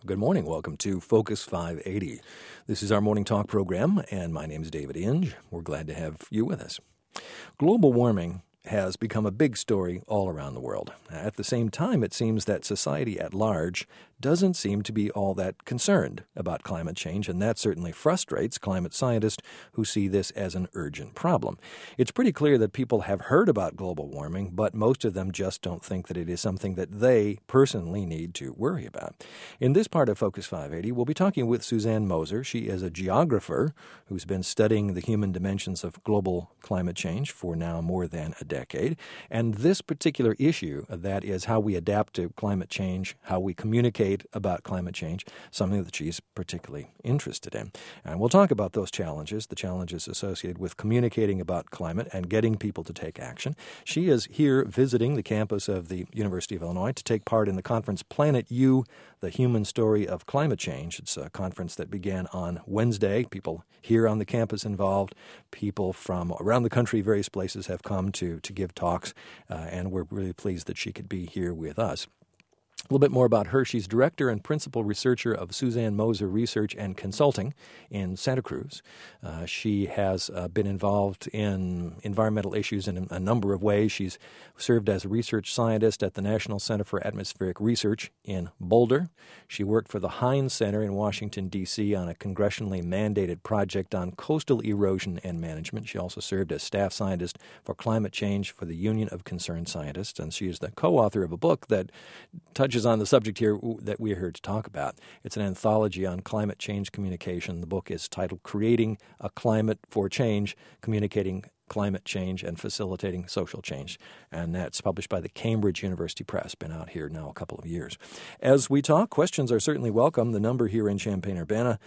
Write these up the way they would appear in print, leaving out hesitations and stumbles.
Good morning. Welcome to Focus 580. This is our morning talk program, and my name is David Inge. We're glad to have you with us. Global warming has become a big story all around the world. At the same time, it seems that society at large doesn't seem to be all that concerned about climate change, and that certainly frustrates climate scientists who see this as an urgent problem. It's pretty clear that people have heard about global warming, but most of them just don't think that it is something that they personally need to worry about. In this part of Focus 580, we'll be talking with Suzanne Moser. She is a geographer who's been studying the human dimensions of global climate change for now more than a decade. And this particular issue, that is how we adapt to climate change, how we communicate about climate change, something that she's particularly interested in. And we'll talk about those challenges, the challenges associated with communicating about climate and getting people to take action. She is here visiting the campus of the University of Illinois to take part in the conference Planet U, the Human Story of Climate Change. It's a conference that began on Wednesday. People here on the campus involved, people from around the country, various places have come to give talks, and we're really pleased that she could be here with us. A little bit more about her. She's director and principal researcher of Suzanne Moser Research and Consulting in Santa Cruz. She has been involved in environmental issues in a number of ways. She's served as a research scientist at the National Center for Atmospheric Research in Boulder. She worked for the Heinz Center in Washington, D.C. on a congressionally mandated project on coastal erosion and management. She also served as staff scientist for climate change for the Union of Concerned Scientists, and she is the co-author of a book that touches on the subject here that we're here to talk about. It's an anthology on climate change communication. The book is titled Creating a Climate for Change, Communicating Climate Change and Facilitating Social Change. And that's published by the Cambridge University Press. Been out here now a couple of years. As we talk, questions are certainly welcome. The number here in Champaign-Urbana,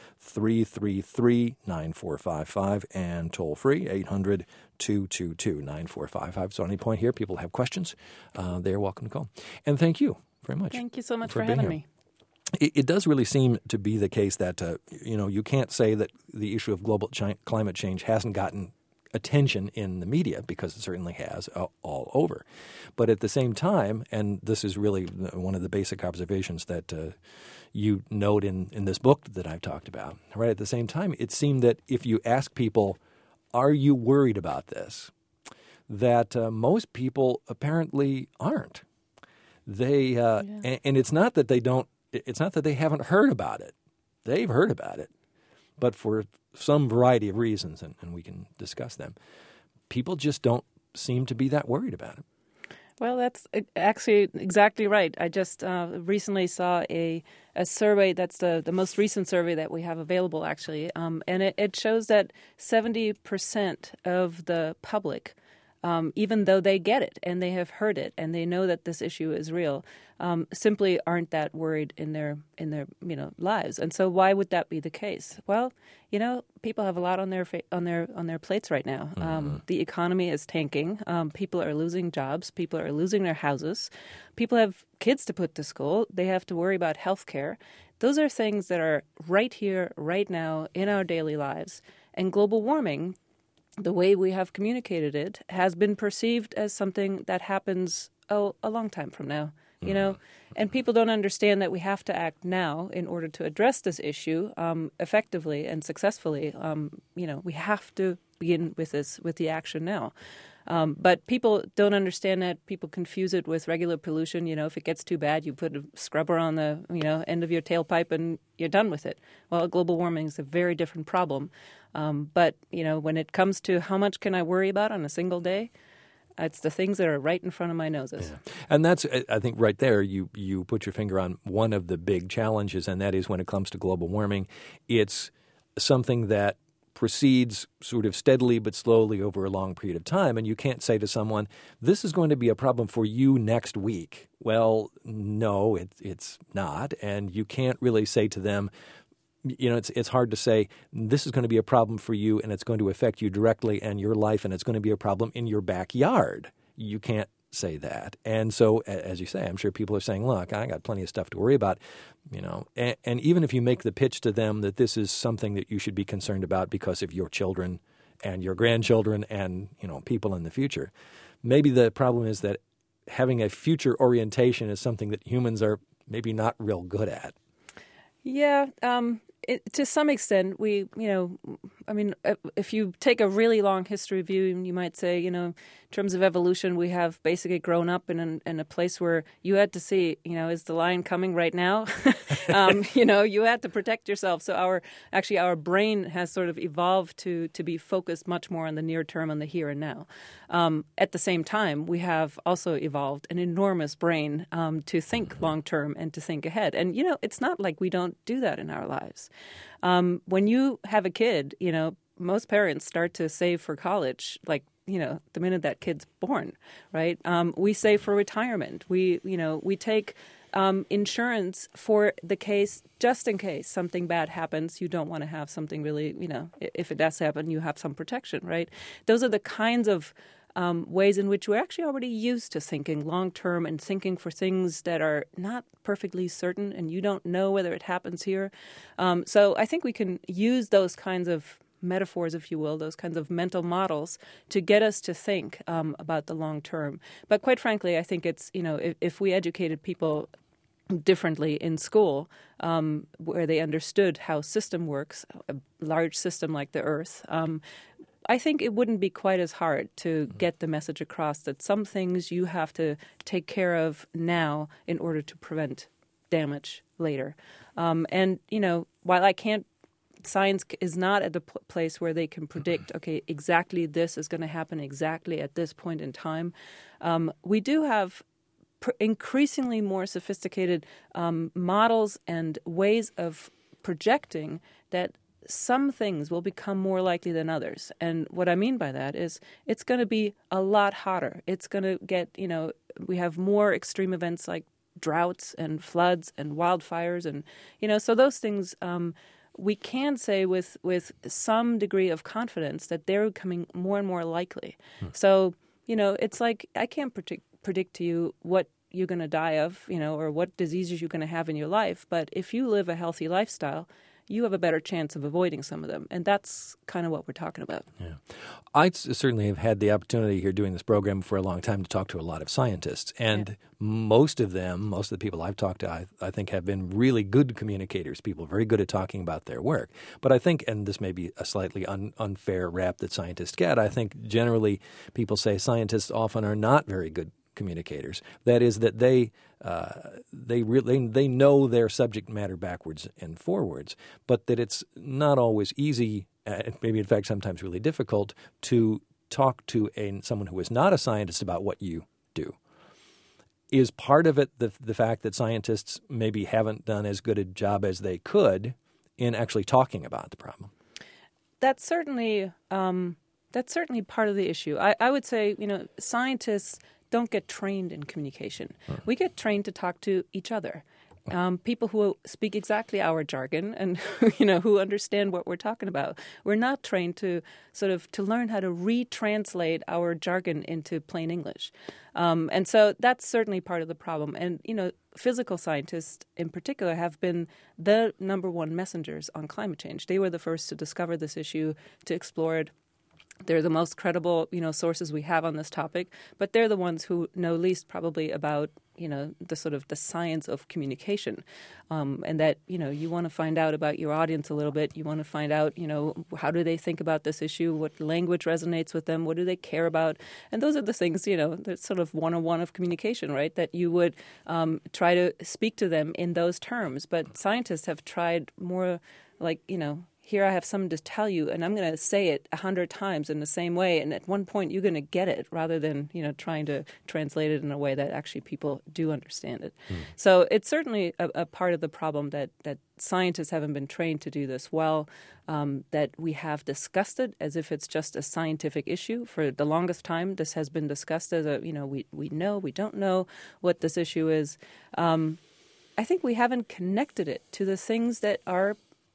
333-9455, and toll-free, 800-222-9455. So at any point here, people have questions, they're welcome to call. And thank you very much. Thank you so much for having me. It does really seem to be the case that, you can't say that the issue of global climate change hasn't gotten attention in the media, because it certainly has all over. But at the same time, and this is really one of the basic observations that you note in this book that I've talked about, right? At the same time, it seemed that if you ask people, are you worried about this, that most people apparently aren't. They and it's not that they don't. It's not that they haven't heard about it. They've heard about it, but for some variety of reasons, and we can discuss them, people just don't seem to be that worried about it. Well, that's actually exactly right. I just recently saw a survey that's the most recent survey that we have available, actually, and it shows that 70% of the public, even though they get it and they have heard it and they know that this issue is real, simply aren't that worried in their lives. And so, why would that be the case? Well, people have a lot on their plates right now. The economy is tanking. People are losing jobs. People are losing their houses. People have kids to put to school. They have to worry about health care. Those are things that are right here, right now, in our daily lives. And global warming, the way we have communicated it, has been perceived as something that happens a long time from now, and people don't understand that we have to act now in order to address this issue effectively and successfully. We have to begin with the action now. But people don't understand that. People confuse it with regular pollution. If it gets too bad, you put a scrubber on the end of your tailpipe and you're done with it. Well, global warming is a very different problem. But when it comes to how much can I worry about on a single day, it's the things that are right in front of my noses. Yeah. And that's, I think, right there, you put your finger on one of the big challenges, and that is when it comes to global warming, it's something that proceeds sort of steadily but slowly over a long period of time. And you can't say to someone, this is going to be a problem for you next week. Well, no, it's not. And you can't really say to them, it's hard to say this is going to be a problem for you and it's going to affect you directly and your life, and it's going to be a problem in your backyard. You can't say that. And so, as you say, I'm sure people are saying, look, I got plenty of stuff to worry about, and even if you make the pitch to them that this is something that you should be concerned about because of your children and your grandchildren and, people in the future, maybe the problem is that having a future orientation is something that humans are maybe not real good at. Yeah, to some extent, if you take a really long history view, you might say, in terms of evolution, we have basically grown up in a place where you had to see, is the lion coming right now? You had to protect yourself. So our brain has sort of evolved to be focused much more on the near term, on the here and now. At the same time, we have also evolved an enormous brain to think long term and to think ahead. And, it's not like we don't do that in our lives. When you have a kid, most parents start to save for college, like, the minute that kid's born, right? We save for retirement. We take insurance for the case, just in case something bad happens. You don't want to have something really, if it does happen, you have some protection, right? Those are the kinds of ways in which we're actually already used to thinking long term and thinking for things that are not perfectly certain and you don't know whether it happens here. So I think we can use those kinds of metaphors, if you will, those kinds of mental models to get us to think about the long term. But quite frankly, I think it's, if we educated people differently in school, where they understood how system works, a large system like the Earth, I think it wouldn't be quite as hard to get the message across that some things you have to take care of now in order to prevent damage later. And, while science is not at the place where they can predict, okay, exactly this is going to happen exactly at this point in time. We do have increasingly more sophisticated models and ways of projecting that some things will become more likely than others. And what I mean by that is it's going to be a lot hotter. It's going to get, we have more extreme events like droughts and floods and wildfires. And, so those things we can say with some degree of confidence that they're becoming more and more likely. So, it's like I can't predict to you what you're going to die of, or what diseases you're going to have in your life. But if you live a healthy lifestyle, you have a better chance of avoiding some of them. And that's kind of what we're talking about. Yeah. I certainly have had the opportunity here doing this program for a long time to talk to a lot of scientists. And most of the people I've talked to, I think have been really good communicators, people very good at talking about their work. But I think, and this may be a slightly unfair rap that scientists get, I think generally people say scientists often are not very good communicators. That is, that they know their subject matter backwards and forwards, but that it's not always easy, maybe in fact sometimes really difficult, to talk to someone who is not a scientist about what you do. Is part of it the fact that scientists maybe haven't done as good a job as they could in actually talking about the problem? That's certainly part of the issue. I would say, scientists don't get trained in communication. We get trained to talk to each other. People who speak exactly our jargon and who understand what we're talking about. We're not trained to learn how to retranslate our jargon into plain English. And so that's certainly part of the problem. And, physical scientists in particular have been the number one messengers on climate change. They were the first to discover this issue, to explore it. They're the most credible, sources we have on this topic, but they're the ones who know least probably about, the science of communication, and that, you want to find out about your audience a little bit. You want to find out, how do they think about this issue? What language resonates with them? What do they care about? And those are the things, that's sort of 101 of communication, right? That you would try to speak to them in those terms. But scientists have tried more like, here I have something to tell you, and I'm going to say it 100 times in the same way, and at one point you're going to get it, rather than trying to translate it in a way that actually people do understand it. So it's certainly a part of the problem that scientists haven't been trained to do this well, that we have discussed it as if it's just a scientific issue. For the longest time, this has been discussed as we don't know what this issue is. I think we haven't connected it to the things that are,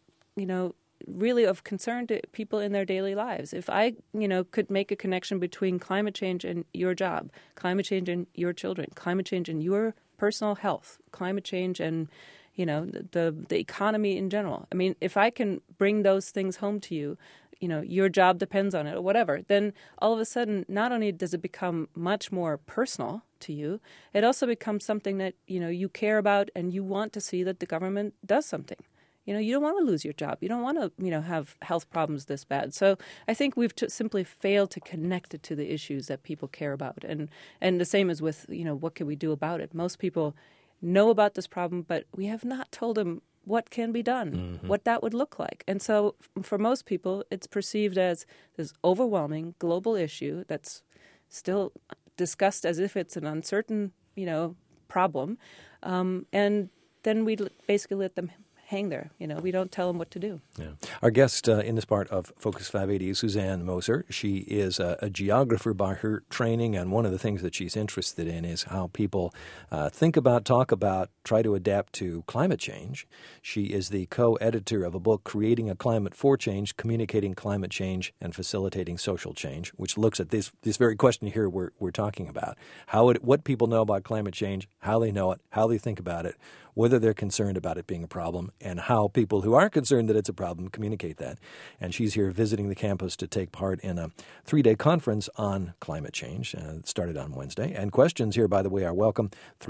really of concern to people in their daily lives. If I, could make a connection between climate change and your job, climate change and your children, climate change and your personal health, climate change and, the economy in general. I mean, if I can bring those things home to you, your job depends on it or whatever, then all of a sudden, not only does it become much more personal to you, it also becomes something that, you care about and you want to see that the government does something. you don't want to lose your job. You don't want to, have health problems this bad. So I think we've simply failed to connect it to the issues that people care about. And the same as with, what can we do about it? Most people know about this problem, but we have not told them what can be done, what that would look like. And so for most people, it's perceived as this overwhelming global issue that's still discussed as if it's an uncertain, problem. And then we basically let them hang there. We don't tell them what to do. Yeah. Our guest in this part of Focus 580 is Suzanne Moser. She is a geographer by her training, and one of the things that she's interested in is how people think about, talk about, try to adapt to climate change. She is the co-editor of a book, Creating a Climate for Change, Communicating Climate Change and Facilitating Social Change, which looks at this very question here we're talking about. What people know about climate change, how they know it, how they think about it, whether they're concerned about it being a problem, and how people who aren't concerned that it's a problem communicate that. And she's here visiting the campus to take part in a 3-day conference on climate change. It started on Wednesday. And questions here, by the way, are welcome,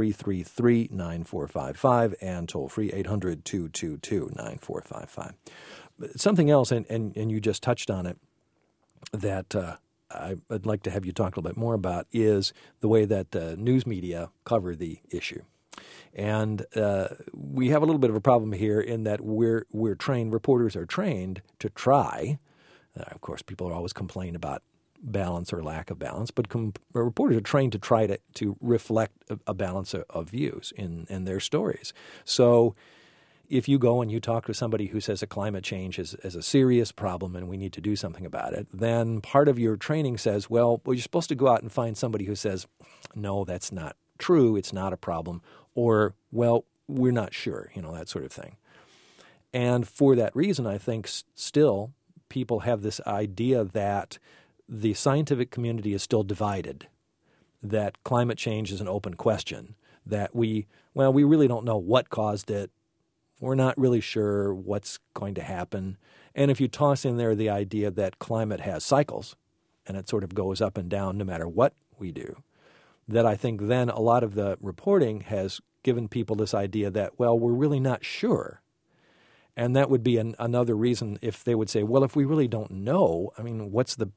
333-9455 and toll-free 800-222-9455. Something else, and you just touched on it, that I'd like to have you talk a little bit more about is the way that news media cover the issue. And we have a little bit of a problem here in that we're trained, reporters are trained to try. Of course, people always complain about balance or lack of balance, but reporters are trained to try to reflect a balance of views in their stories. So if you go and you talk to somebody who says a climate change is a serious problem and we need to do something about it, then part of your training says, well, you're supposed to go out and find somebody who says, no, that's not true, it's not a problem, or, well, we're not sure, that sort of thing. And for that reason, I think still people have this idea that the scientific community is still divided, that climate change is an open question, that we really don't know what caused it, we're not really sure what's going to happen. And if you toss in there the idea that climate has cycles, and it sort of goes up and down no matter what we do, that I think then a lot of the reporting has given people this idea that, well, we're really not sure. And that would be another reason if they would say, well, if we really don't know, I mean, what's the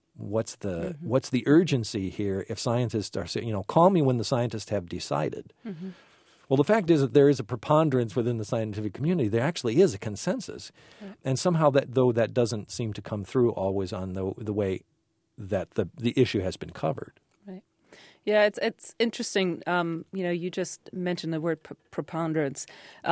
urgency here if scientists are saying, call me when the scientists have decided. Mm-hmm. Well, the fact is that there is a preponderance within the scientific community. There actually is a consensus. Right. And somehow that doesn't seem to come through always on the way that the issue has been covered. Yeah, it's interesting. You just mentioned the word preponderance.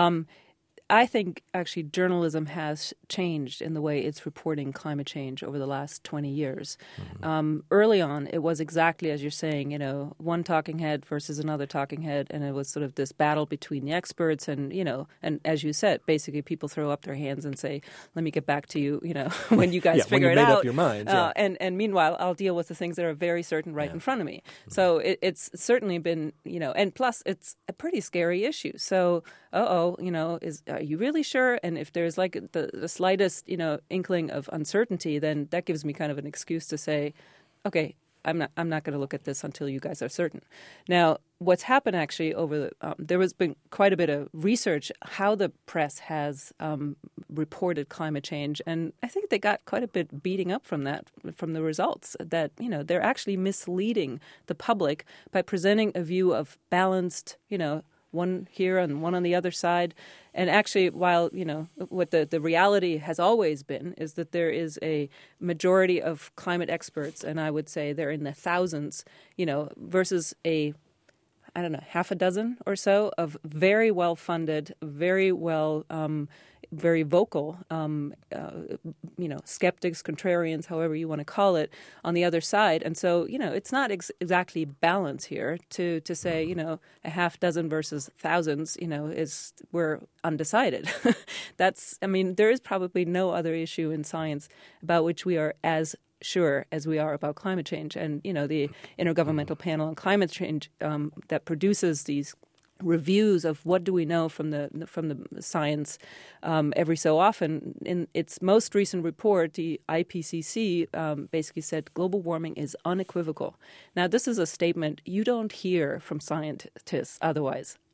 I think actually journalism has changed in the way it's reporting climate change over the last 20 years. Mm-hmm. Early on, it was exactly as you're saying, one talking head versus another talking head, and it was sort of this battle between the experts and, and as you said, basically people throw up their hands and say, let me get back to you, when you guys figure it out. When you made up your minds. Yeah. And meanwhile, I'll deal with the things that are very certain right in front of me. Mm-hmm. So it's certainly been, and plus it's a pretty scary issue. So, are you really sure? And if there's like the slightest, inkling of uncertainty, then that gives me kind of an excuse to say, okay, I'm not going to look at this until you guys are certain. Now, what's happened actually there has been quite a bit of research how the press has reported climate change, and I think they got quite a bit beating up from the results that they're actually misleading the public by presenting a view of balanced, one here and one on the other side. And actually, while, what the reality has always been is that there is a majority of climate experts, and I would say they're in the thousands, versus half a dozen or so of very well-funded, very vocal, skeptics, contrarians, however you want to call it, on the other side. And so, it's not exactly balance here to say, a half dozen versus thousands, we're undecided. There is probably no other issue in science about which we are as sure as we are about climate change. And, the Intergovernmental Panel on Climate Change that produces these reviews of what do we know from the science every so often. In its most recent report, the IPCC basically said global warming is unequivocal. Now, this is a statement you don't hear from scientists otherwise.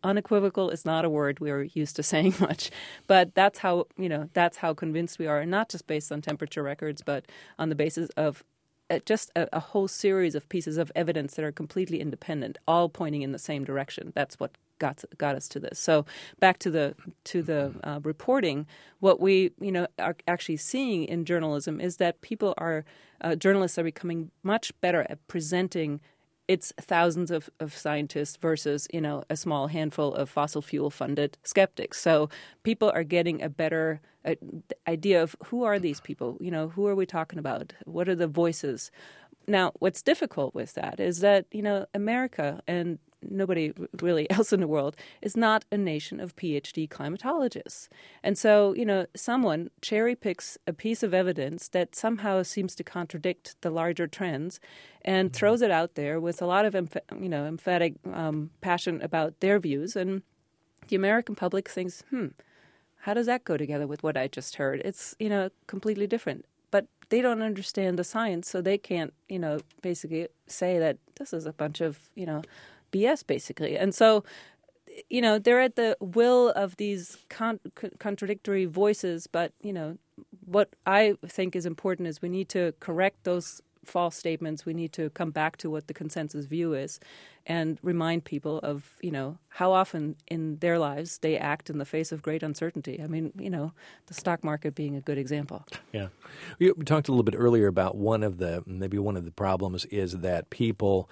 unequivocal is not a word we're used to saying much, but that's how convinced we are, and not just based on temperature records, but on the basis of just a whole series of pieces of evidence that are completely independent, all pointing in the same direction. That's what got us to this. So back to the reporting, what we are actually seeing in journalism is that journalists are becoming much better at presenting its thousands of scientists versus, a small handful of fossil fuel funded skeptics. So people are getting a better idea of who are these people? Who are we talking about? What are the voices? Now, what's difficult with that is that, America and nobody really else in the world is not a nation of PhD climatologists. And so, someone cherry picks a piece of evidence that somehow seems to contradict the larger trends and throws it out there with a lot of emphatic passion about their views. And the American public thinks, how does that go together with what I just heard? It's, completely different. But they don't understand the science, so they can't, basically say that this is a bunch of, BS, basically. And so, they're at the will of these contradictory voices. But, what I think is important is we need to correct those false statements. We need to come back to what the consensus view is and remind people of, how often in their lives they act in the face of great uncertainty. I mean, the stock market being a good example. Yeah. We talked a little bit earlier about one of the problems is that people,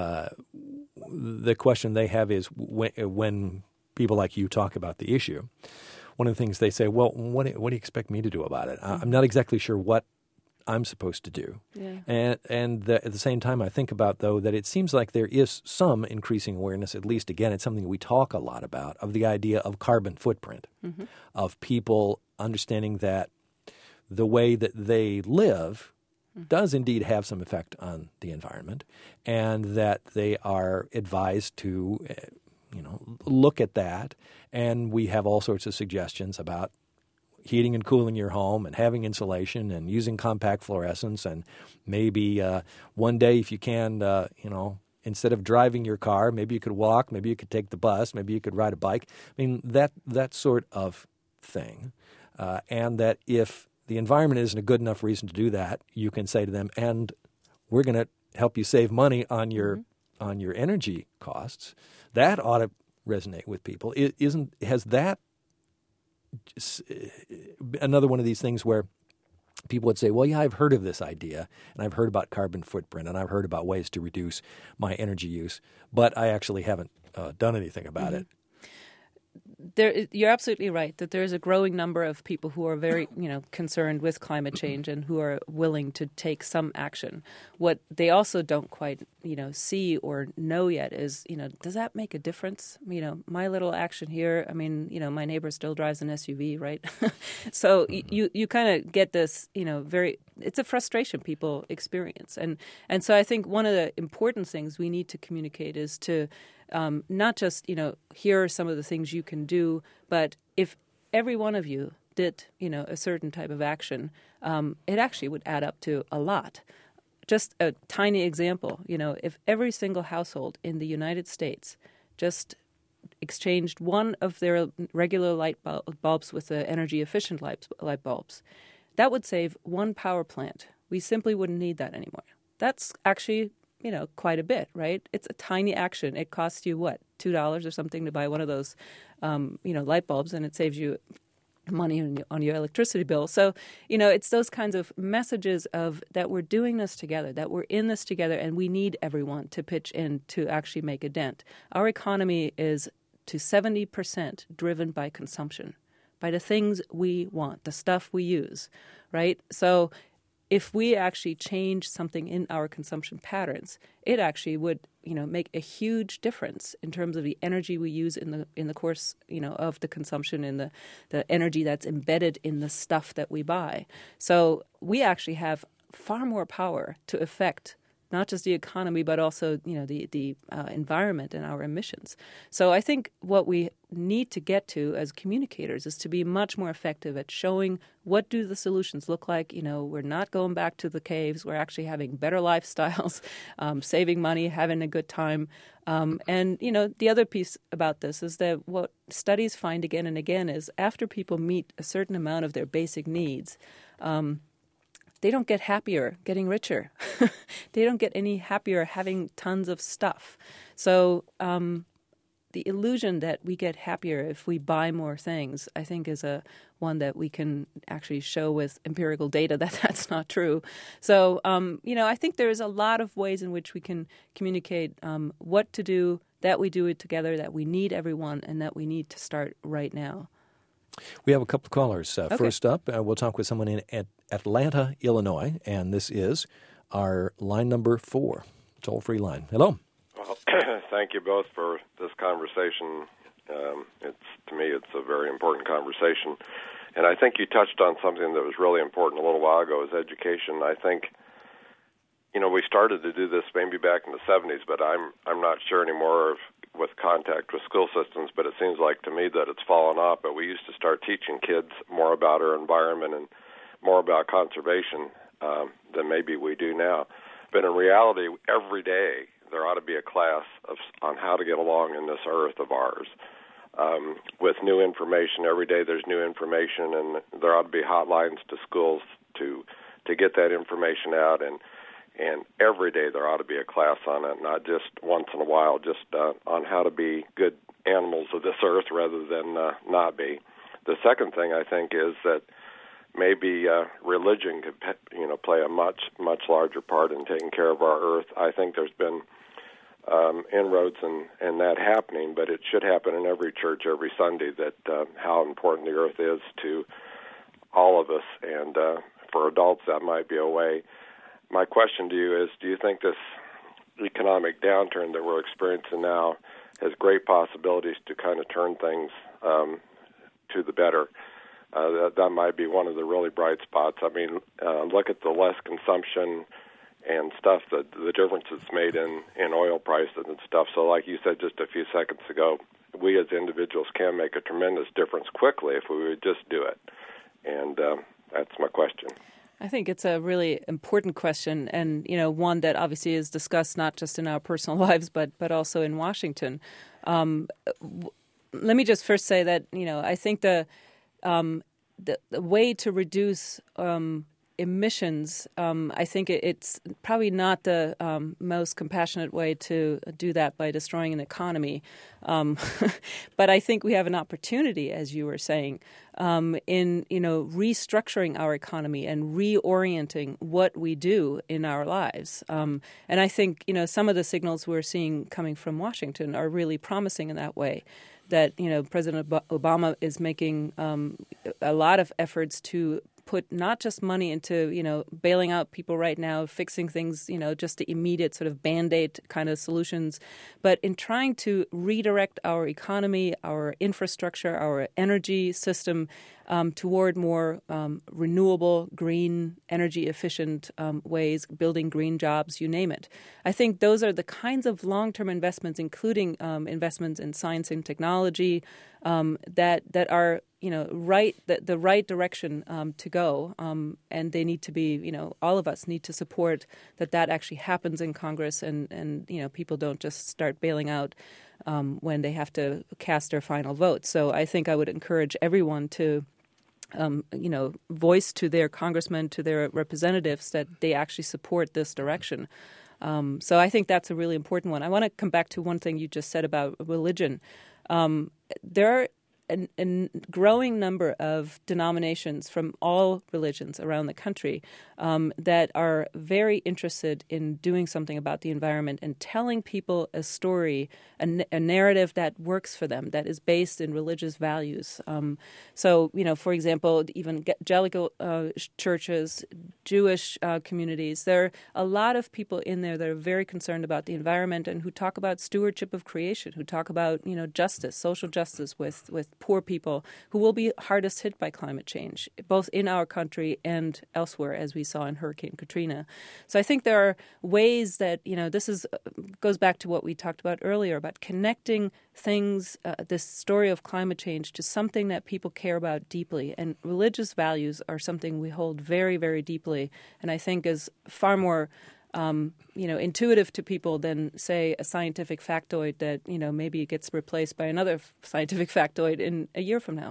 the question they have is when people like you talk about the issue, one of the things they say, well, what do you expect me to do about it? I'm not exactly sure what I'm supposed to do. Yeah. And at the same time, I think about, though, that it seems like there is some increasing awareness, at least, again, it's something we talk a lot about, of the idea of carbon footprint, of people understanding that the way that they live does indeed have some effect on the environment, and that they are advised to, look at that. And we have all sorts of suggestions about heating and cooling your home and having insulation and using compact fluorescents, and maybe one day if you can, instead of driving your car, maybe you could walk, maybe you could take the bus, maybe you could ride a bike. I mean, that sort of thing. And that if the environment isn't a good enough reason to do that, you can say to them, and we're going to help you save money on your energy costs. That ought to resonate with people. Has that another one of these things where people would say, well, yeah, I've heard of this idea, and I've heard about carbon footprint, and I've heard about ways to reduce my energy use, but I actually haven't done anything about it. You're absolutely right that there is a growing number of people who are very, concerned with climate change and who are willing to take some action. What they also don't quite, see or know yet is, does that make a difference? My little action here, I mean, my neighbor still drives an SUV, right? So you kind of get this, it's a frustration people experience. And so I think one of the important things we need to communicate is to not just, here are some of the things you can do, but if every one of you did, a certain type of action, it actually would add up to a lot. Just a tiny example, if every single household in the United States just exchanged one of their regular light bulbs with the energy-efficient light bulbs, that would save one power plant. We simply wouldn't need that anymore. That's actually quite a bit, right? It's a tiny action. It costs you, $2 or something to buy one of those, light bulbs, and it saves you money on your electricity bill. So, it's those kinds of messages of that we're doing this together, that we're in this together, and we need everyone to pitch in to actually make a dent. Our economy is to 70% driven by consumption, by the things we want, the stuff we use, right? So if we actually change something in our consumption patterns, it actually would, make a huge difference in terms of the energy we use in the course, of the consumption and the energy that's embedded in the stuff that we buy. So we actually have far more power to affect not just the economy, but also, the environment and our emissions. So I think what we need to get to as communicators is to be much more effective at showing what do the solutions look like. We're not going back to the caves. We're actually having better lifestyles, saving money, having a good time. And the other piece about this is that what studies find again and again is after people meet a certain amount of their basic needs, they don't get happier getting richer. They don't get any happier having tons of stuff. So the illusion that we get happier if we buy more things, I think, is one that we can actually show with empirical data that that's not true. So, I think there's a lot of ways in which we can communicate what to do, that we do it together, that we need everyone, and that we need to start right now. We have a couple of callers. Okay. First up, we'll talk with someone in Atlanta, Illinois, and this is our line number 4, toll-free line. Hello. Well, thank you both for this conversation. To me, it's a very important conversation. And I think you touched on something that was really important a little while ago, is education. I think, we started to do this maybe back in the 70s, but I'm not sure anymore with contact with school systems, but it seems like to me that it's fallen off. But we used to start teaching kids more about our environment and more about conservation than maybe we do now. But in reality, every day there ought to be a class on how to get along in this earth of ours. With new information, every day there's new information, and there ought to be hotlines to schools to get that information out, and every day there ought to be a class on it, not just once in a while, just on how to be good animals of this earth rather than not be. The second thing I think is that maybe religion could play a much larger part in taking care of our earth. I think there's been inroads in that happening, but it should happen in every church every Sunday, that how important the earth is to all of us, and for adults that might be a way. My question to you is, do you think this economic downturn that we're experiencing now has great possibilities to kind of turn things to the better? That might be one of the really bright spots. I mean, look at the less consumption and stuff, the difference it's made in oil prices and stuff. So like you said just a few seconds ago, we as individuals can make a tremendous difference quickly if we would just do it. And that's my question. I think it's a really important question, and one that obviously is discussed not just in our personal lives, but also in Washington. Let me just first say that I think the way to reduce emissions, I think it's probably not the most compassionate way to do that by destroying an economy. But I think we have an opportunity, as you were saying, in restructuring our economy and reorienting what we do in our lives. And I think some of the signals we're seeing coming from Washington are really promising in that way. That President Obama is making a lot of efforts to put not just money into, bailing out people right now, fixing things, just the immediate sort of Band-Aid kind of solutions, but in trying to redirect our economy, our infrastructure, our energy system toward more renewable, green, energy-efficient ways, building green jobs, you name it. I think those are the kinds of long-term investments, including investments in science and technology, that are the right direction to go, and they need to be, all of us need to support that actually happens in Congress, and people don't just start bailing out when they have to cast their final vote. So I think I would encourage everyone to voice to their congressmen, to their representatives, that they actually support this direction. So I think that's a really important one. I want to come back to one thing you just said about religion. There are a growing number of denominations from all religions around the country that are very interested in doing something about the environment and telling people a story, a narrative that works for them, that is based in religious values. So, for example, evangelical churches, Jewish communities, there are a lot of people in there that are very concerned about the environment and who talk about stewardship of creation, who talk about, justice, social justice with poor people who will be hardest hit by climate change, both in our country and elsewhere, as we saw in Hurricane Katrina. So I think there are ways that, this goes back to what we talked about earlier about connecting things, this story of climate change, to something that people care about deeply. And religious values are something we hold very, very deeply, and I think is far more intuitive to people than, say, a scientific factoid that, maybe gets replaced by another scientific factoid in a year from now.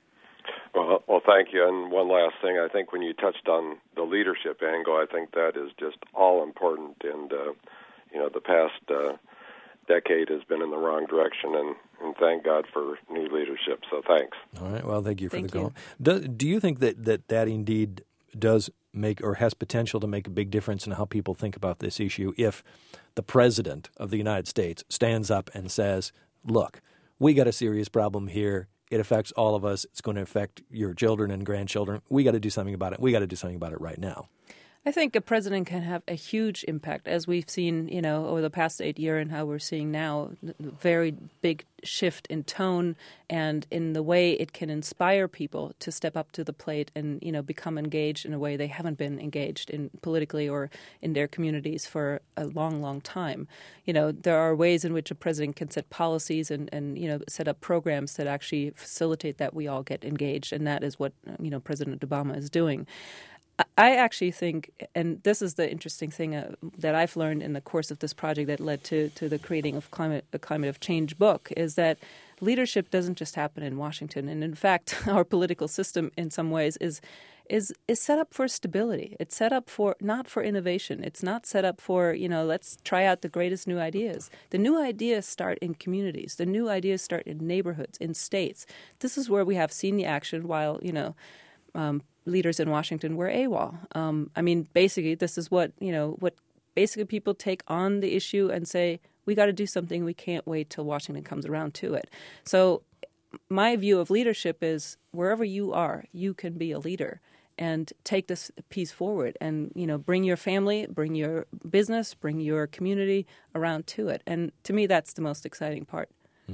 Well, thank you. And one last thing, I think when you touched on the leadership angle, I think that is just all important. And, the past decade has been in the wrong direction, and thank God for new leadership. So thanks. All right. Well, thank you for the call. Do you think that indeed does make or has potential to make a big difference in how people think about this issue if the president of the United States stands up and says, look, we got a serious problem here. It affects all of us. It's going to affect your children and grandchildren. We got to do something about it. We got to do something about it right now. I think a president can have a huge impact, as we've seen, over the past 8 years and how we're seeing now, very big shift in tone and in the way it can inspire people to step up to the plate and, become engaged in a way they haven't been engaged in politically or in their communities for a long, long time. There are ways in which a president can set policies and set up programs that actually facilitate that we all get engaged, and that is what, President Obama is doing. I actually think, and this is the interesting thing that I've learned in the course of this project that led to the creating of a Climate of Change book, is that leadership doesn't just happen in Washington. And in fact, our political system in some ways is set up for stability. It's set up not for innovation. It's not set up for, let's try out the greatest new ideas. The new ideas start in communities. The new ideas start in neighborhoods, in states. This is where we have seen the action while, leaders in Washington were AWOL. Basically, this is what basically people take on the issue and say, we got to do something. We can't wait till Washington comes around to it. So my view of leadership is wherever you are, you can be a leader and take this piece forward and, bring your family, bring your business, bring your community around to it. And to me, that's the most exciting part.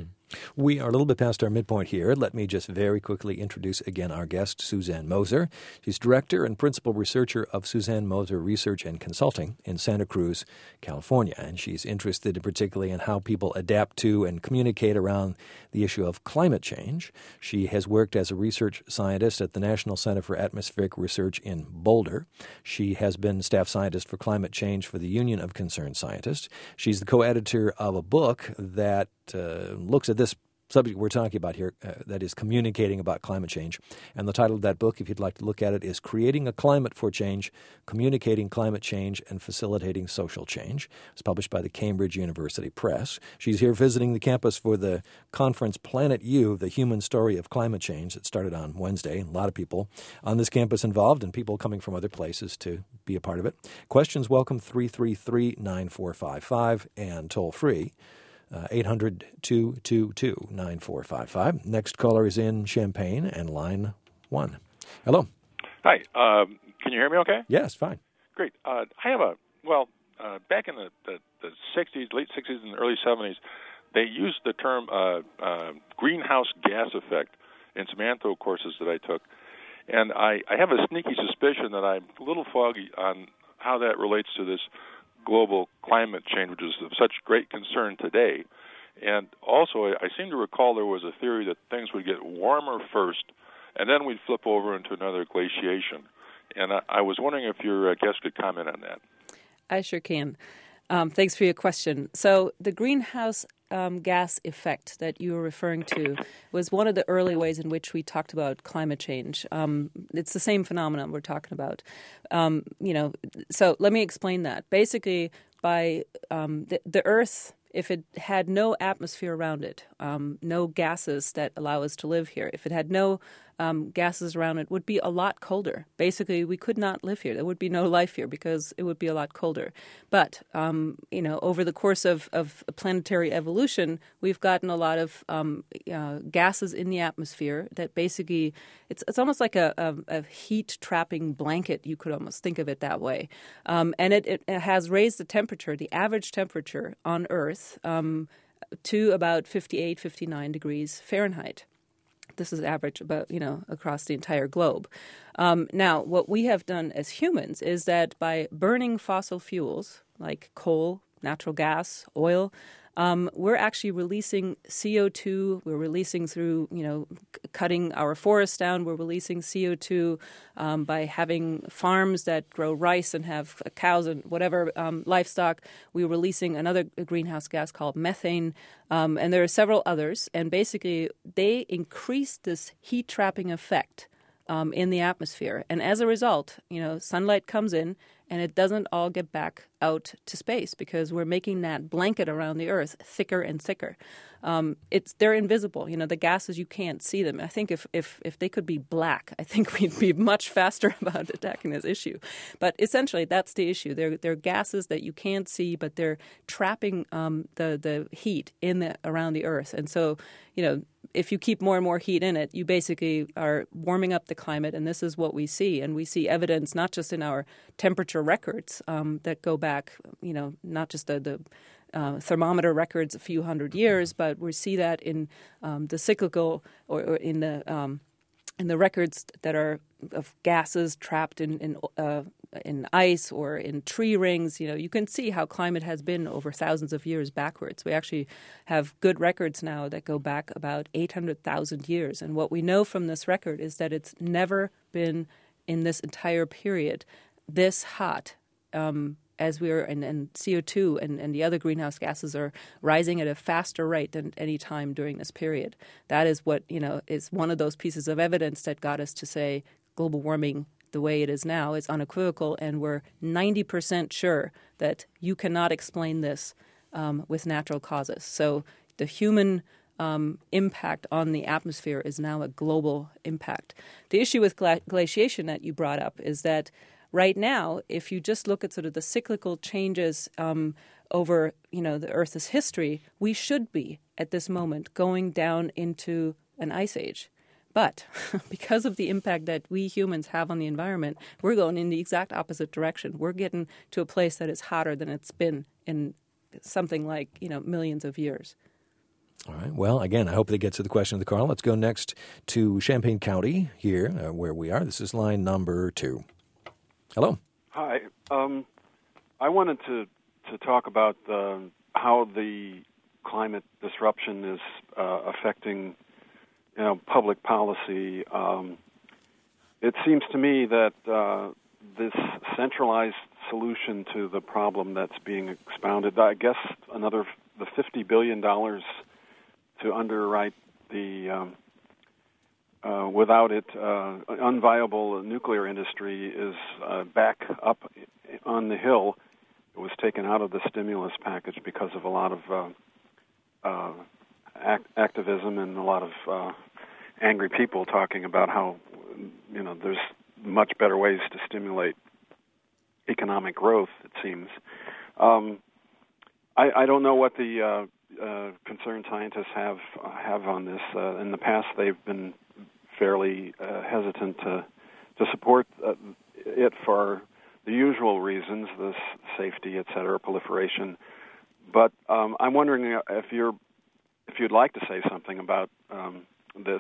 We are a little bit past our midpoint here. Let me just very quickly introduce again our guest, Suzanne Moser. She's director and principal researcher of Suzanne Moser Research and Consulting in Santa Cruz, California. And she's interested particularly in how people adapt to and communicate around the issue of climate change. She has worked as a research scientist at the National Center for Atmospheric Research in Boulder. She has been staff scientist for climate change for the Union of Concerned Scientists. She's the co-editor of a book that looks at this subject we're talking about here, that is communicating about climate change. And the title of that book, if you'd like to look at it, is Creating a Climate for Change, Communicating Climate Change and Facilitating Social Change. It's published by the Cambridge University Press. She's here visiting the campus for the conference Planet U, the Human Story of Climate Change, that started on Wednesday. A lot of people on this campus involved and people coming from other places to be a part of it. Questions welcome 333-9455 and toll free 800-222-9455. Next caller is in Champaign and line 1. Hello. Hi. Can you hear me okay? Yes, fine. Great. I have back in the 60s, late 60s and early 70s, they used the term greenhouse gas effect in some anthro courses that I took. And I have a sneaky suspicion that I'm a little foggy on how that relates to this global climate change, which is of such great concern today. And also, I seem to recall there was a theory that things would get warmer first, and then we'd flip over into another glaciation. And I was wondering if your guest could comment on that. I sure can. Thanks for your question. So the greenhouse gas effect that you were referring to was one of the early ways in which we talked about climate change. It's the same phenomenon we're talking about. So let me explain that. Basically, by the Earth, if it had no atmosphere around it, no gases that allow us to live here, if it had no gases around it, would be a lot colder. Basically, we could not live here. There would be no life here because it would be a lot colder. But, over the course of planetary evolution, we've gotten a lot of gases in the atmosphere that basically, it's almost like a heat-trapping blanket. You could almost think of it that way. And it has raised the temperature, the average temperature on Earth, to about 58, 59 degrees Fahrenheit. this is average, but across the entire globe. Now, what we have done as humans is that by burning fossil fuels like coal, natural gas, oil, we're actually releasing CO2. We're releasing through, cutting our forests down. We're releasing CO2 by having farms that grow rice and have cows and whatever livestock. We're releasing another greenhouse gas called methane, and there are several others. And basically, they increase this heat trapping effect in the atmosphere. And as a result, sunlight comes in and it doesn't all get back out to space because we're making that blanket around the Earth thicker and thicker. They're invisible. The gases, you can't see them. I think if they could be black, I think we'd be much faster about attacking this issue. But essentially, that's the issue. They're gases that you can't see, but they're trapping the heat around the Earth. And so, if you keep more and more heat in it, you basically are warming up the climate, and this is what we see. And we see evidence not just in our temperature records that go back, not just the thermometer records a few hundred years, but we see that in the cyclical or in the records that are of gases trapped in ice or in tree rings. You can see how climate has been over thousands of years backwards. We actually have good records now that go back about 800,000 years. And what we know from this record is that it's never been in this entire period this hot as we are, and CO2 and the other greenhouse gases are rising at a faster rate than any time during this period. That is what, is one of those pieces of evidence that got us to say global warming the way it is now is unequivocal, and we're 90% sure that you cannot explain this with natural causes. So the human impact on the atmosphere is now a global impact. The issue with glaciation that you brought up is that right now, if you just look at sort of the cyclical changes over, the Earth's history, we should be, at this moment, going down into an ice age. But because of the impact that we humans have on the environment, we're going in the exact opposite direction. We're getting to a place that is hotter than it's been in something like, millions of years. All right. Well, again, I hope that gets to the question of the call. Let's go next to Champaign County here, where we are. This is line number 2. Hello. Hi. I wanted to talk about how the climate disruption is affecting public policy. It seems to me that this centralized solution to the problem that's being expounded, I guess the $50 billion to underwrite the without it, unviable nuclear industry is back up on the hill. It was taken out of the stimulus package because of a lot of activism and a lot of angry people talking about how, there's much better ways to stimulate economic growth, it seems. I don't know what the concerned scientists have on this. In the past, they've been fairly hesitant to support it for the usual reasons, the safety, et cetera, proliferation. But I'm wondering if you'd like to say something about this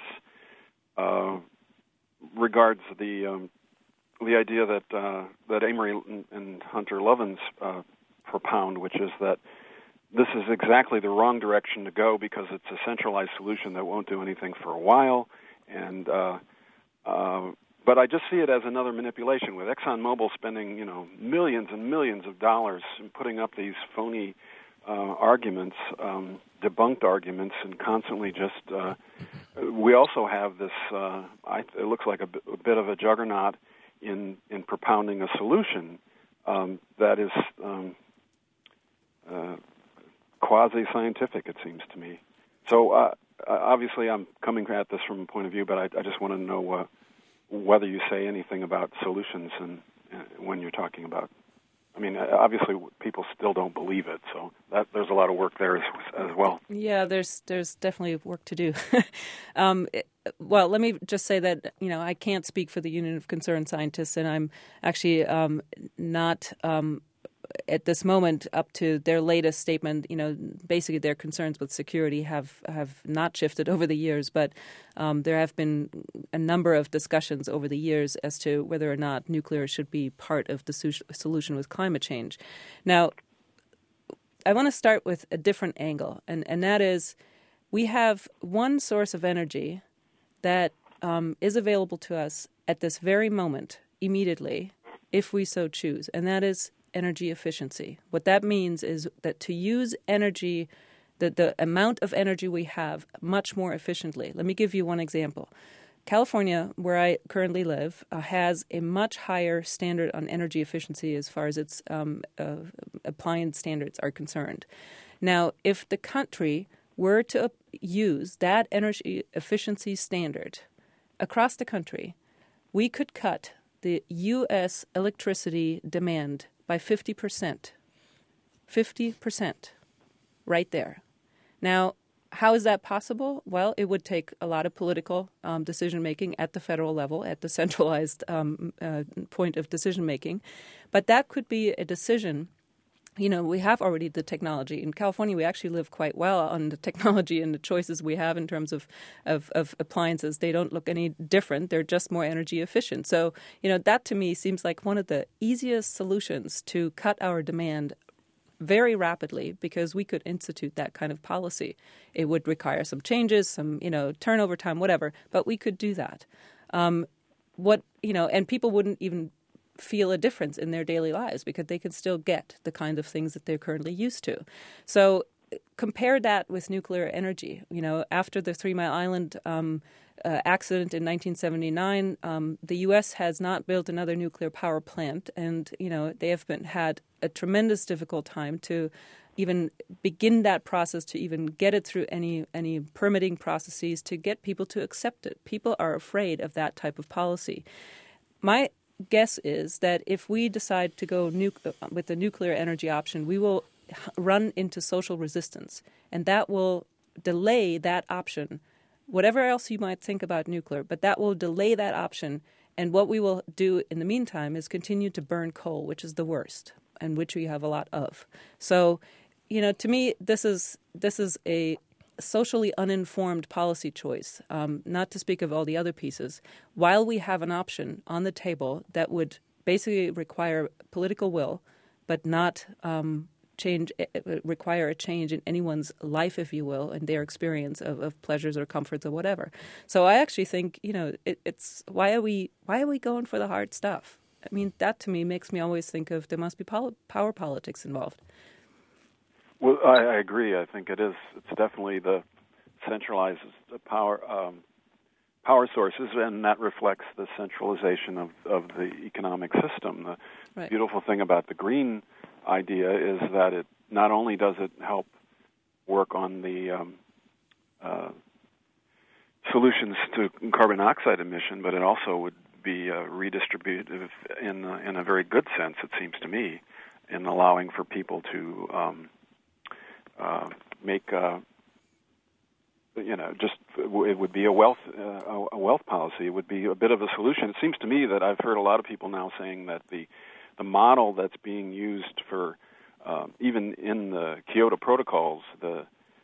regards the idea that Amory and Hunter Lovins propound, which is that this is exactly the wrong direction to go because it's a centralized solution that won't do anything for a while. And but I just see it as another manipulation with ExxonMobil spending millions and millions of dollars and putting up these phony arguments, debunked arguments, and constantly just. We also have this. It looks like a bit of a juggernaut in propounding a solution that is quasi-scientific. It seems to me. So. Obviously, I'm coming at this from a point of view, but I just want to know whether you say anything about solutions and when you're talking about. I mean, obviously, people still don't believe it, so there's a lot of work there as well. Yeah, there's definitely work to do. Well, let me just say that I can't speak for the Union of Concerned Scientists, and I'm actually not at this moment, up to their latest statement, basically their concerns with security have not shifted over the years, but there have been a number of discussions over the years as to whether or not nuclear should be part of the solution with climate change. Now, I want to start with a different angle, and that is we have one source of energy that is available to us at this very moment, immediately, if we so choose, and that is energy efficiency. What that means is that to use energy, the amount of energy we have, much more efficiently. Let me give you one example. California, where I currently live, has a much higher standard on energy efficiency as far as its appliance standards are concerned. Now, if the country were to use that energy efficiency standard across the country, we could cut the U.S. electricity demand by 50%. 50%. Right there. Now, how is that possible? Well, it would take a lot of political decision-making at the federal level, at the centralized point of decision-making. But that could be a decision. We have already the technology. In California, we actually live quite well on the technology and the choices we have in terms of appliances. They don't look any different. They're just more energy efficient. So, that to me seems like one of the easiest solutions to cut our demand very rapidly, because we could institute that kind of policy. It would require some changes, some, turnover time, whatever, but we could do that. And people wouldn't even feel a difference in their daily lives because they can still get the kind of things that they're currently used to. So compare that with nuclear energy. After the 3 Mile Island accident in 1979, the U.S. has not built another nuclear power plant, and they have had a tremendous difficult time to even begin that process, to even get it through any permitting processes, to get people to accept it. People are afraid of that type of policy. My guess is that if we decide to go with the nuclear energy option, we will run into social resistance, and that will delay that option. Whatever else you might think about nuclear, but that will delay that option. And what we will do in the meantime is continue to burn coal, which is the worst, and which we have a lot of. So, to me, this is a socially uninformed policy choice, not to speak of all the other pieces, while we have an option on the table that would basically require political will, but not require a change in anyone's life, if you will, and their experience of pleasures or comforts or whatever. So I actually think, it's why are we going for the hard stuff? I mean, that to me makes me always think of there must be power politics involved. Well, I agree. I think it is. It's definitely the centralizes the power sources, and that reflects the centralization of the economic system. The Right. beautiful thing about the green idea is that it not only does it help work on the solutions to carbon dioxide emission, but it also would be redistributive in a very good sense, it seems to me, in allowing for people to make it would be a wealth policy. It would be a bit of a solution. It seems to me that I've heard a lot of people now saying that the model that's being used for even in the Kyoto protocols, this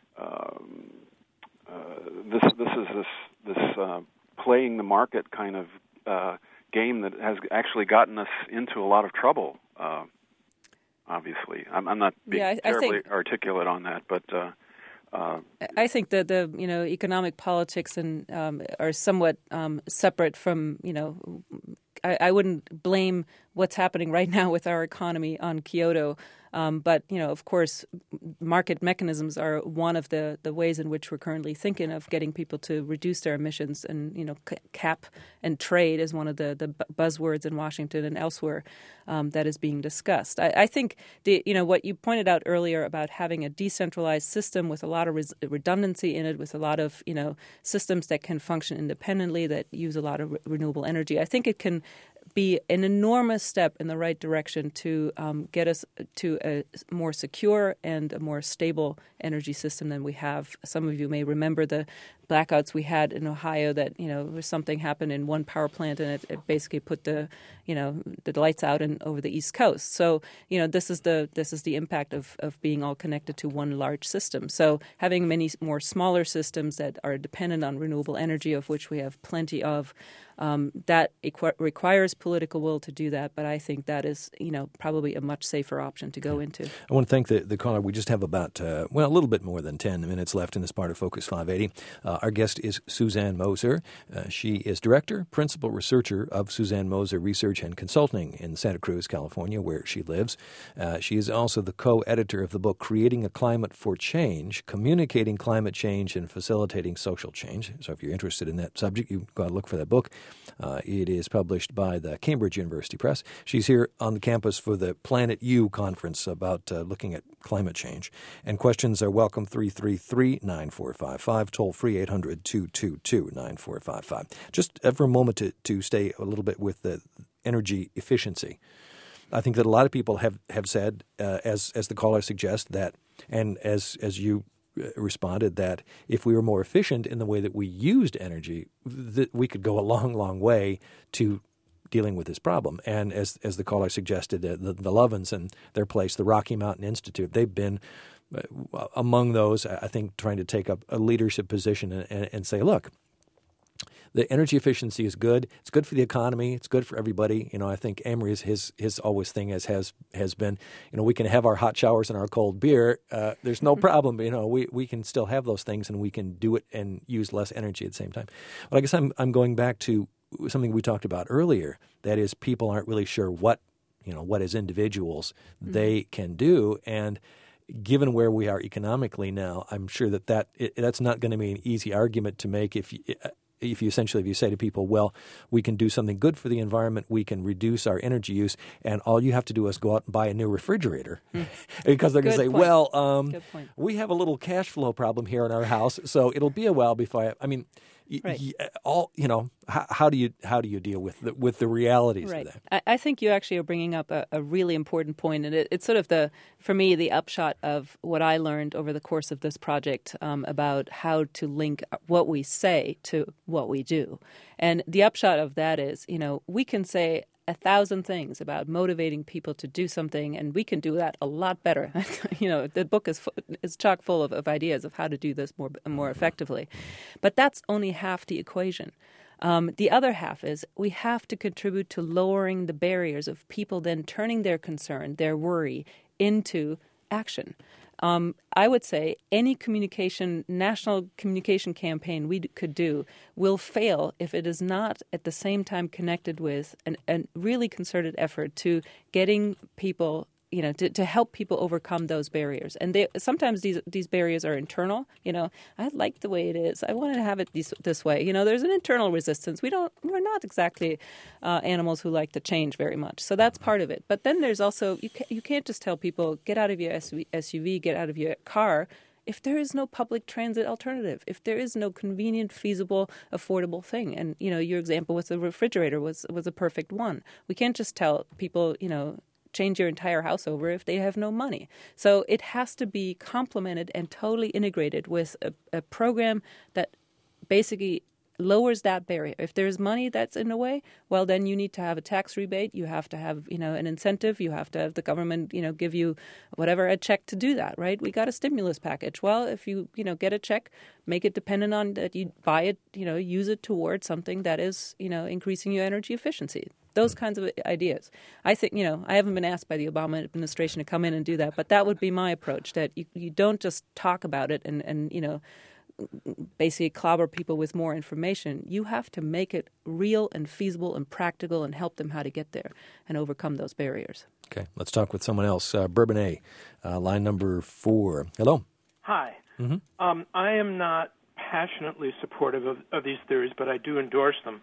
playing the market kind of game that has actually gotten us into a lot of trouble. Obviously, I'm not being terribly articulate on that, but I think that the economic politics and are somewhat separate from I wouldn't blame what's happening right now with our economy on Kyoto. But, of course, market mechanisms are one of the ways in which we're currently thinking of getting people to reduce their emissions. And, cap and trade is one of the buzzwords in Washington and elsewhere that is being discussed. I think, what you pointed out earlier about having a decentralized system with a lot of redundancy in it, with a lot of, systems that can function independently, that use a lot of renewable energy, I think it can be an enormous step in the right direction to get us to a more secure and a more stable energy system than we have. Some of you may remember the blackouts we had in Ohio that, something happened in one power plant and it basically put the lights out over the East Coast. So, this is the impact of being all connected to one large system. So having many more smaller systems that are dependent on renewable energy, of which we have plenty of, that requires political will to do that. But I think that is, probably a much safer option to go into. I want to thank the caller. We just have about, a little bit more than 10 minutes left in this part of Focus 580. Our guest is Suzanne Moser. She is director, principal researcher of Suzanne Moser Research and Consulting in Santa Cruz, California, where she lives. She is also the co-editor of the book Creating a Climate for Change, Communicating Climate Change and Facilitating Social Change. So if you're interested in that subject, you got to look for that book. It is published by the Cambridge University Press. She's here on the campus for the Planet U conference about looking at climate change. And questions are welcome, 333-9455, toll-free 800-222-9455. Just for a moment to stay a little bit with the energy efficiency. I think that a lot of people have said, as the caller suggests, that, and as you responded, that if we were more efficient in the way that we used energy, that we could go a long, long way to dealing with this problem. And as the caller suggested, the Lovins and their place, the Rocky Mountain Institute, they've been among those, I think, trying to take up a leadership position and say, look, the energy efficiency is good. It's good for the economy. It's good for everybody. I think Amory's his always thing has been, we can have our hot showers and our cold beer. There's no problem. We can still have those things and we can do it and use less energy at the same time. But I guess I'm going back to something we talked about earlier. That is, people aren't really sure what as individuals they can do. And given where we are economically now, I'm sure that's not going to be an easy argument to make if you say to people, well, we can do something good for the environment, we can reduce our energy use, and all you have to do is go out and buy a new refrigerator. Because they're going to say, we have a little cash flow problem here in our house, so it'll be a while before how do you deal with the realities of that? I think you actually are bringing up a really important point, and it's sort of for me, the upshot of what I learned over the course of this project about how to link what we say to what we do. And the upshot of that is, we can say 1,000 things about motivating people to do something, and we can do that a lot better. The book is chock full of ideas of how to do this more effectively. But that's only half the equation. The other half is we have to contribute to lowering the barriers of people then turning their concern, their worry, into action. I would say any national communication campaign we could do will fail if it is not at the same time connected with a really concerted effort to getting people, to help people overcome those barriers. And sometimes these barriers are internal. I like the way it is. I want to have it this way. There's an internal resistance. We're not exactly animals who like to change very much. So that's part of it. But then there's also, you can't just tell people, get out of your SUV, get out of your car, if there is no public transit alternative, if there is no convenient, feasible, affordable thing. And, your example with the refrigerator was a perfect one. We can't just tell people, change your entire house over if they have no money. So it has to be complemented and totally integrated with a program that basically lowers that barrier. If there's money that's in the way, well, then you need to have a tax rebate. You have to have, an incentive. You have to have the government, give you a check to do that, right? We got a stimulus package. Well, if you, get a check, make it dependent on that you buy it, use it towards something that is, increasing your energy efficiency. Those kinds of ideas. I think, I haven't been asked by the Obama administration to come in and do that, but that would be my approach, that you don't just talk about it and basically clobber people with more information. You have to make it real and feasible and practical and help them how to get there and overcome those barriers. Okay, let's talk with someone else. Bourbonnais, line number 4. Hello. Hi. Mm-hmm. I am not passionately supportive of these theories, but I do endorse them.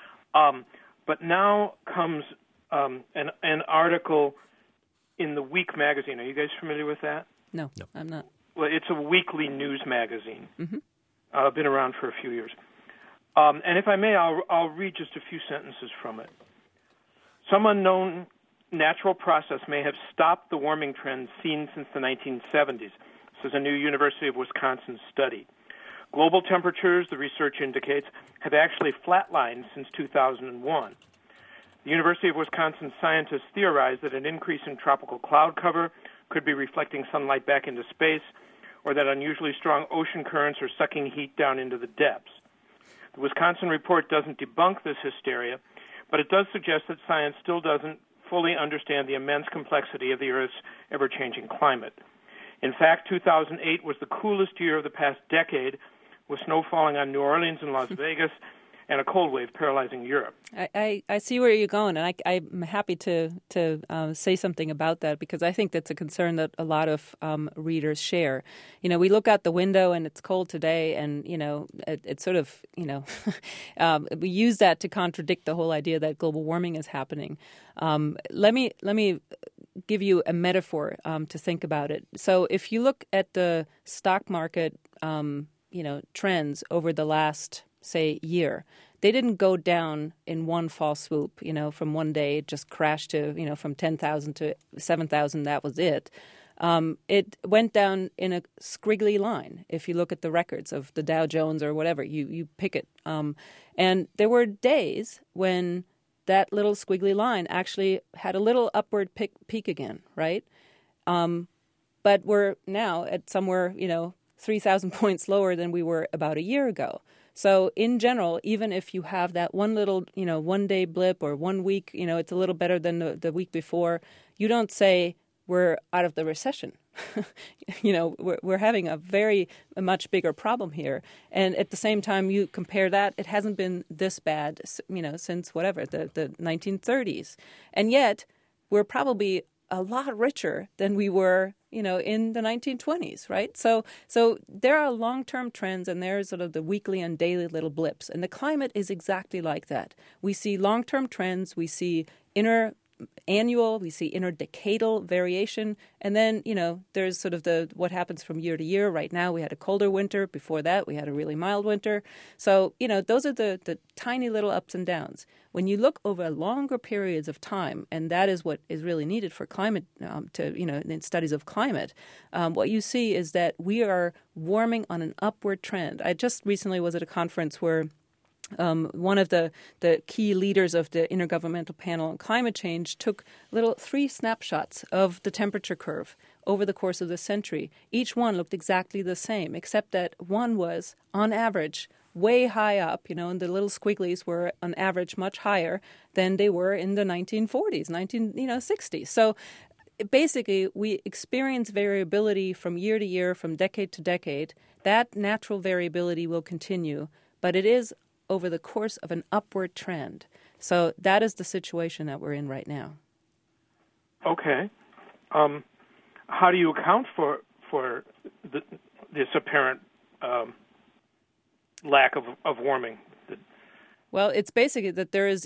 But now comes an article in the Week magazine. Are you guys familiar with that? No. I'm not. Well, it's a weekly news magazine. Mm-hmm. Been around for a few years. And if I may, I'll read just a few sentences from it. Some unknown natural process may have stopped the warming trend seen since the 1970s. This is a new University of Wisconsin study. Global temperatures, the research indicates, have actually flatlined since 2001. The University of Wisconsin scientists theorized that an increase in tropical cloud cover could be reflecting sunlight back into space, or that unusually strong ocean currents are sucking heat down into the depths. The Wisconsin report doesn't debunk this hysteria, but it does suggest that science still doesn't fully understand the immense complexity of the Earth's ever-changing climate. In fact, 2008 was the coolest year of the past decade, with snow falling on New Orleans and Las Vegas, and a cold wave paralyzing Europe. I see where you're going, and I'm happy to say something about that, because I think that's a concern that a lot of readers share. You know, we look out the window and it's cold today, and, you know, it's sort of, you know, we use that to contradict the whole idea that global warming is happening. Let me give you a metaphor to think about it. So if you look at the stock market, trends over the last, say, year, they didn't go down in one fall swoop, you know, from one day. It just crashed to, you know, from 10,000 to 7,000. That was it. It went down in a squiggly line. If you look at the records of the Dow Jones or whatever, you pick it. And there were days when that little squiggly line actually had a little upward peak again, right? But we're now at somewhere, 3,000 points lower than we were about a year ago. So in general, even if you have that one little, 1 day blip or 1 week, it's a little better than the week before, you don't say we're out of the recession. We're having a much bigger problem here. And at the same time, you compare that, it hasn't been this bad, since whatever, the 1930s. And yet, we're probably a lot richer than we were, in the 1920s, right? So there are long-term trends, and there's sort of the weekly and daily little blips. And the climate is exactly like that. We see long-term trends, we see annual, we see interdecadal variation, and then, there's sort of what happens from year to year. Right now, we had a colder winter. Before that, we had a really mild winter. So, those are the tiny little ups and downs. When you look over longer periods of time, and that is what is really needed for climate, in studies of climate, what you see is that we are warming on an upward trend. I just recently was at a conference where one of the key leaders of the Intergovernmental Panel on Climate Change took 3 snapshots of the temperature curve over the course of the century. Each one looked exactly the same, except that one was, on average, way high up, and the little squigglies were, on average, much higher than they were in the 1940s, 60s. So basically, we experience variability from year to year, from decade to decade. That natural variability will continue, but it is over the course of an upward trend. So that is the situation that we're in right now. Okay. How do you account for this apparent lack of warming? Well, it's basically that there's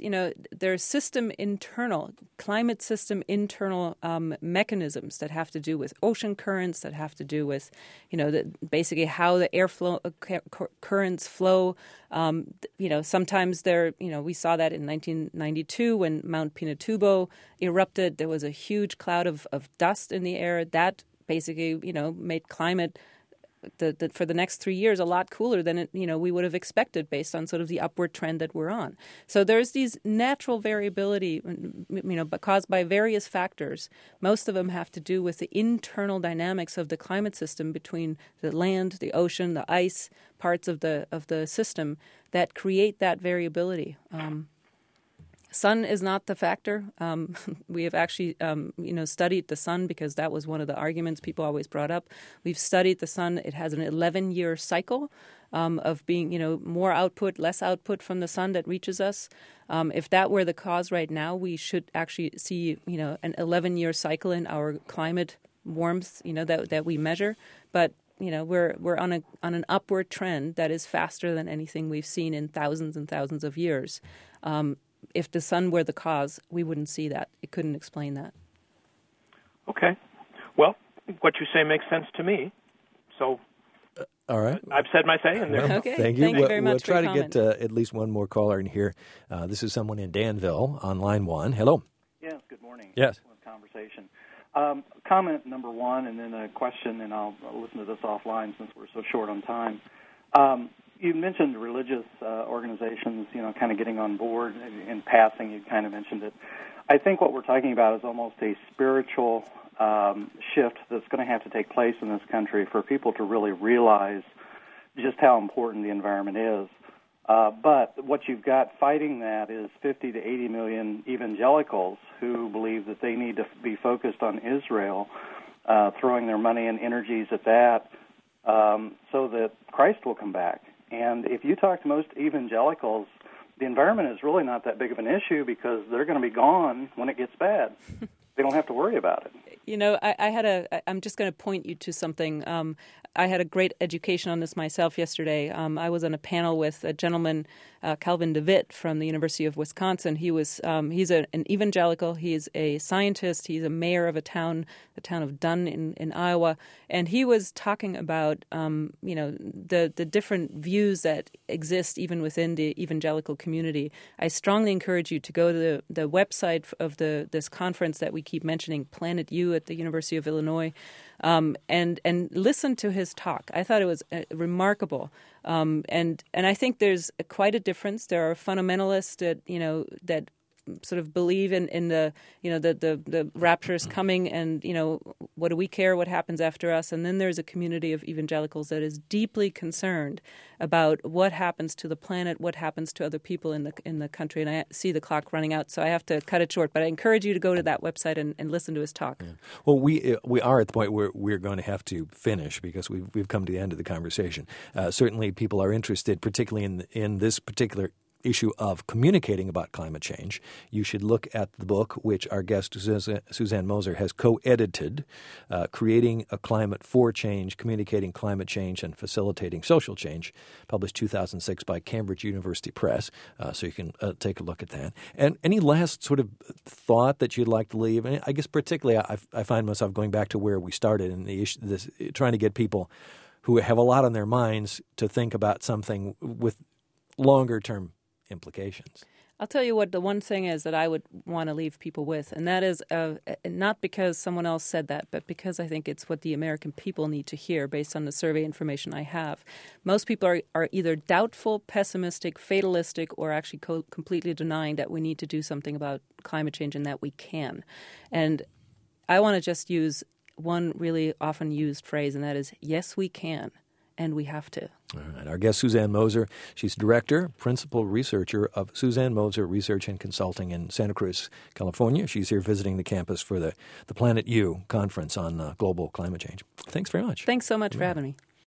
climate system internal mechanisms that have to do with ocean currents, that have to do with, basically how the airflow currents flow. Sometimes we saw that in 1992 when Mount Pinatubo erupted. There was a huge cloud of dust in the air that basically, made climate for the next 3 years a lot cooler than we would have expected based on sort of the upward trend that we're on. So there's these natural variability, caused by various factors. Most of them have to do with the internal dynamics of the climate system between the land, the ocean, the ice parts of the system that create that variability. Sun is not the factor. We have actually, studied the sun because that was one of the arguments people always brought up. We've studied the sun. It has an 11-year cycle of being, more output, less output from the sun that reaches us. If that were the cause right now, we should actually see, an 11-year cycle in our climate warmth, that we measure. But we're on an upward trend that is faster than anything we've seen in thousands and thousands of years. If the sun were the cause, we wouldn't see that. It couldn't explain that. Okay. Well, what you say makes sense to me. So, all right. I've said my say. And okay. Thank you. Thank you very much We'll try for your to get at least one more caller in here. This is someone in Danville on line 1. Hello. Yes, good morning. Yes. Conversation. Comment number 1, and then a question, and I'll listen to this offline since we're so short on time. You mentioned religious organizations, kind of getting on board. In passing, you kind of mentioned it. I think what we're talking about is almost a spiritual shift that's going to have to take place in this country for people to really realize just how important the environment is. But what you've got fighting that is 50 to 80 million evangelicals who believe that they need to be focused on Israel, throwing their money and energies at that so that Christ will come back. And if you talk to most evangelicals, the environment is really not that big of an issue because they're going to be gone when it gets bad. They don't have to worry about it. I'm just going to point you to something. I had a great education on this myself yesterday. I was on a panel with a gentleman, Calvin DeWitt from the University of Wisconsin. He's an evangelical. He's a scientist. He's a mayor of the town of Dunn in Iowa. And he was talking about, the different views that exist even within the evangelical community. I strongly encourage you to go to the website of this conference that we keep mentioning, Planet U at the University of Illinois, and listen to his talk. I thought it was remarkable, and I think there's quite a difference. There are fundamentalists that sort of believe in the rapture is coming, and what do we care what happens after us? And then there's a community of evangelicals that is deeply concerned about what happens to the planet, what happens to other people in the country. And I see the clock running out, so I have to cut it short. But I encourage you to go to that website and listen to his talk. Yeah. Well, we are at the point where we're going to have to finish because we've come to the end of the conversation. Certainly, people are interested, particularly in this particular issue of communicating about climate change. You should look at the book, which our guest Suzanne Moser has co-edited, Creating a Climate for Change, Communicating Climate Change and Facilitating Social Change, published 2006 by Cambridge University Press. So you can take a look at that. And any last sort of thought that you'd like to leave? And I guess particularly I find myself going back to where we started in the issue, trying to get people who have a lot on their minds to think about something with longer-term implications. I'll tell you what the one thing is that I would want to leave people with, and that is not because someone else said that, but because I think it's what the American people need to hear based on the survey information I have. Most people are either doubtful, pessimistic, fatalistic, or actually completely denying that we need to do something about climate change and that we can. And I want to just use one really often used phrase, and that is, yes, we can. And we have to. All right. Our guest, Suzanne Moser. She's director, principal researcher of Suzanne Moser Research and Consulting in Santa Cruz, California. She's here visiting the campus for the Planet U conference on global climate change. Thanks very much. Thanks so much for having me.